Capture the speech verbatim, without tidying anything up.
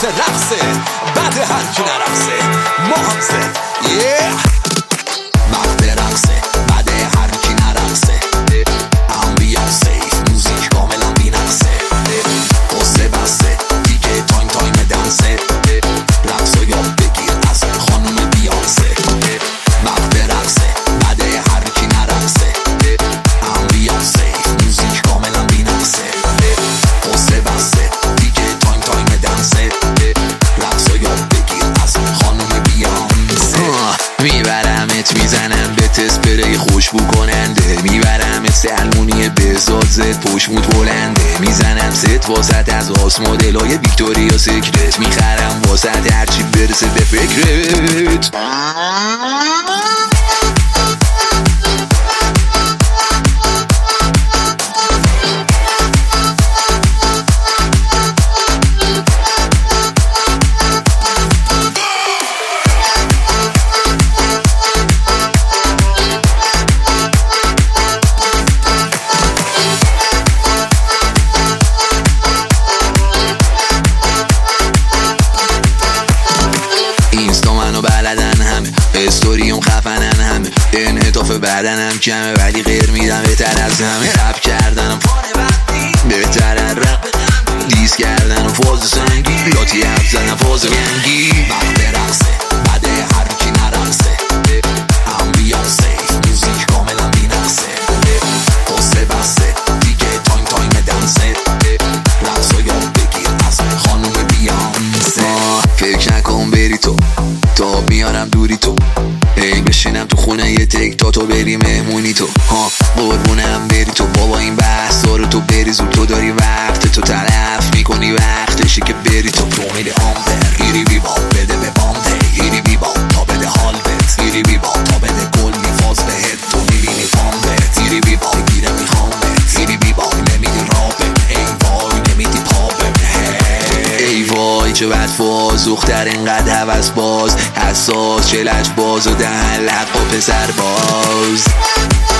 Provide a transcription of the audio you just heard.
وقت رقصه، بعد هر کی نرقصه ما هم زد yeah. وقت رقصه بعد هر کی نرقصه امبیانسه موزیک کاملا بی‌نقصه قصه بسته دیگه تایم تایم دنسه رقصو یاد بگیر از خانوم بیانسه وقت رقصه بعد هر کی نرقصه امبیانسه موزیک کاملا بی‌نقصه قصه بسته دیگه تایم تایم دنسه رقصو یاد بگیر از خانوم بیانسه میبرمت میزنم به تسپری خوشبو کننده میبرمت سلمونی بزاد زد پشموت بلنده میزنم ست واسط از آس مدلای ویکتوریا سیکرت میخرم واسط هرچی برسه به فکرت استوریم خفنن همه انعطاف بدنم کمه ولی غیر میدم بهتر از همه رپ کردنم فانه وقتی بهتر از رپ دیس کردنم فاز سنگی لاتی حرف زدن فاز ینگی وقت رقصه بعد هر کی نرقصه امبیانسه موزیک کاملا بی‌نقصه قصه بسته دیگه تایم تایم دنسه رقصو یاد بگیر از خانوم بیانسه فکر نکن بری تو تا میارم دوری تو ای بشینم تو خونه یه تک تا تو بری مهمونی تو ها قربونم بری تو بابا این بحث رو تو بری زود تو داری وقت تو تلف میکنی وقتشی که بری تو تو میده آمبر ایری بی باب بده به بامده ایری بی باب تا بده حال بت ایری بی باب تا بده گل میفاز بهت تو میبینی فامبت ایری بی باب گیره میخوامت ایری بی باب نمیدی رابم ای وای نمیدی پاپم ای وای چه بد فاز دختر اینقدر هوس باز حساس چلش باز و دهن لق و پسر باز